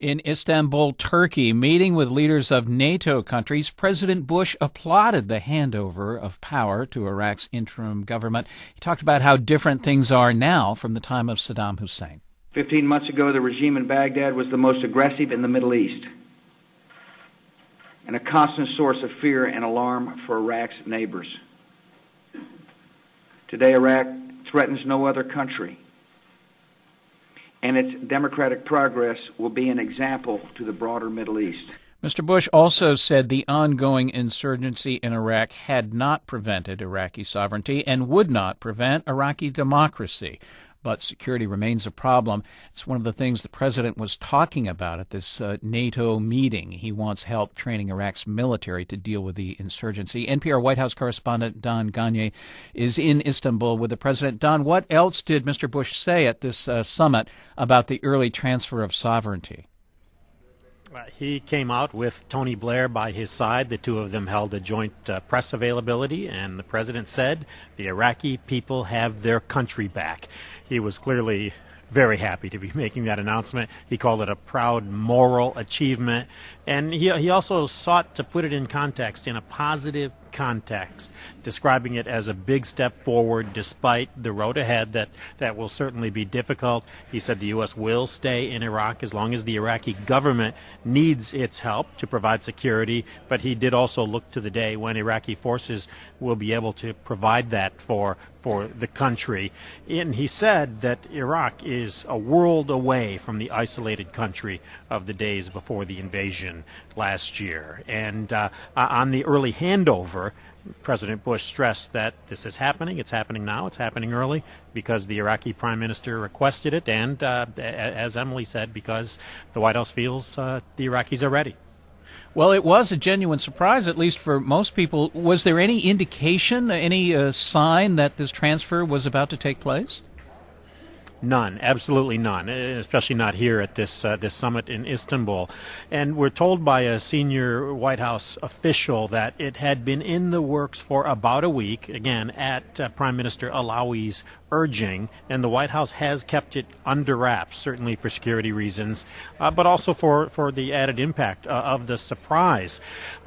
In Istanbul, Turkey, meeting with leaders of NATO countries, President Bush applauded the handover of power to Iraq's interim government. He talked about how different things are now from the time of Saddam Hussein. 15 months ago, the regime in Baghdad was the most aggressive in the Middle East and a constant source of fear and alarm for Iraq's neighbors. Today, Iraq threatens no other country, and its democratic progress will be an example to the broader Middle East. Mr. Bush also said the ongoing insurgency in Iraq had not prevented Iraqi sovereignty and would not prevent Iraqi democracy. But security remains a problem. It's one of the things the president was talking about at this NATO meeting. He wants help training Iraq's military to deal with the insurgency. NPR White House correspondent Don Gonyea is in Istanbul with the president. Don, what else did Mr. Bush say at this summit about the early transfer of sovereignty? He came out with Tony Blair by his side. The two of them held a joint press availability, and the president said the Iraqi people have their country back. He was clearly very happy to be making that announcement. He called it a proud moral achievement, and he also sought to put it in context, in a positive context, describing it as a big step forward despite the road ahead that will certainly be difficult. He said the U.S. will stay in Iraq as long as the Iraqi government needs its help to provide security, but he did also look to the day when Iraqi forces will be able to provide that for the country. And he said that Iraq is a world away from the isolated country of the days before the invasion last year. And on the early handover, President Bush stressed that this is happening. It's happening now. It's happening early because the Iraqi prime minister requested it. And as Emily said, because the White House feels the Iraqis are ready. Well, it was a genuine surprise, at least for most people. Was there any indication, any sign that this transfer was about to take place? None, absolutely none, especially not here at this summit in Istanbul. And we're told by a senior White House official that it had been in the works for about a week, again, at Prime Minister Alawi's urging, and the White House has kept it under wraps, certainly for security reasons, but also for the added impact of the surprise.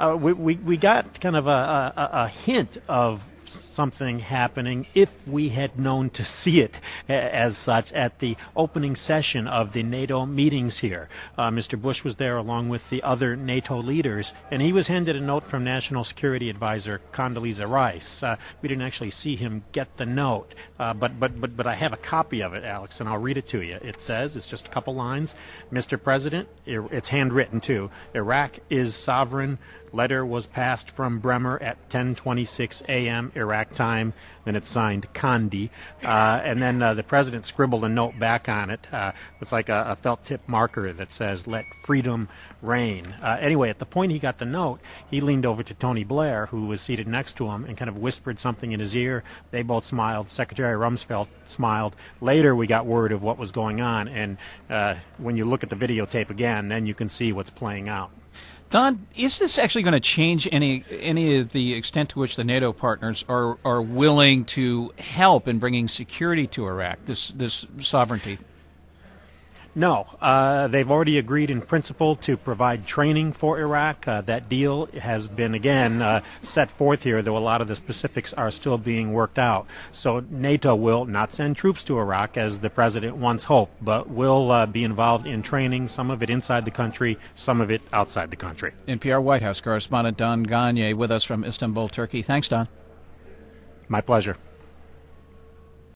We got kind of a hint of something happening if we had known to see it as such at the opening session of the NATO meetings here. Mr. Bush was there along with the other NATO leaders, and he was handed a note from National Security Advisor Condoleezza Rice. We didn't actually see him get the note, but I have a copy of it, Alex, and I'll read it to you. It says, it's just a couple lines, Mr. President, it's handwritten too, Iraq is sovereign. Letter was passed from Bremer at 10:26 a.m. Iraq time. Then it's signed Condi. And then the president scribbled a note back on it with like a felt tip marker that says, let freedom reign. Anyway, at the point he got the note, he leaned over to Tony Blair, who was seated next to him, and kind of whispered something in his ear. They both smiled. Secretary Rumsfeld smiled. Later, we got word of what was going on. And when you look at the videotape again, then you can see what's playing out. Don, is this actually going to change any of the extent to which the NATO partners are willing to help in bringing security to Iraq, this sovereignty? No. They've already agreed in principle to provide training for Iraq. That deal has been, again, set forth here, though a lot of the specifics are still being worked out. So NATO will not send troops to Iraq, as the president once hoped, but will be involved in training, some of it inside the country, some of it outside the country. NPR White House correspondent Don Gonyea with us from Istanbul, Turkey. Thanks, Don. My pleasure.